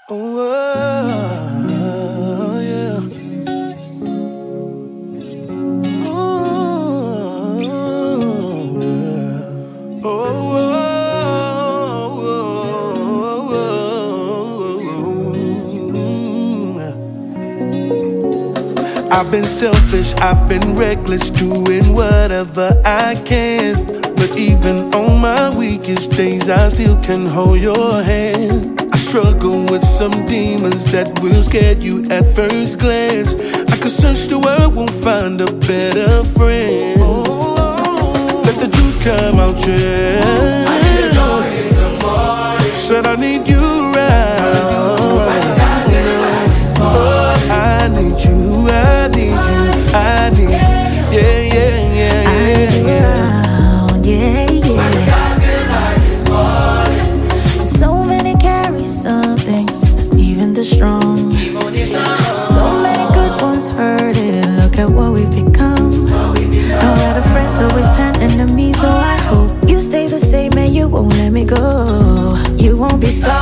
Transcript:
Oh, yeah. Oh, yeah. I've been selfish, I've been reckless, doing whatever I can. But even on my weakest days, I still can hold your hand. I struggle with some demons that will scare you at first glance. I could search the world, won't find a better friend. Let the truth come out, yeah. I need joy in the morning. Said I need you around. Oh, I need you, I need you, I need you. Yeah, yeah, yeah, yeah, yeah. So many carry something, even the strong. So many good ones hurting. Look at what we've become. Now where the friends always turn enemies. So I hope you stay the same and you won't let me go. You won't be sorry.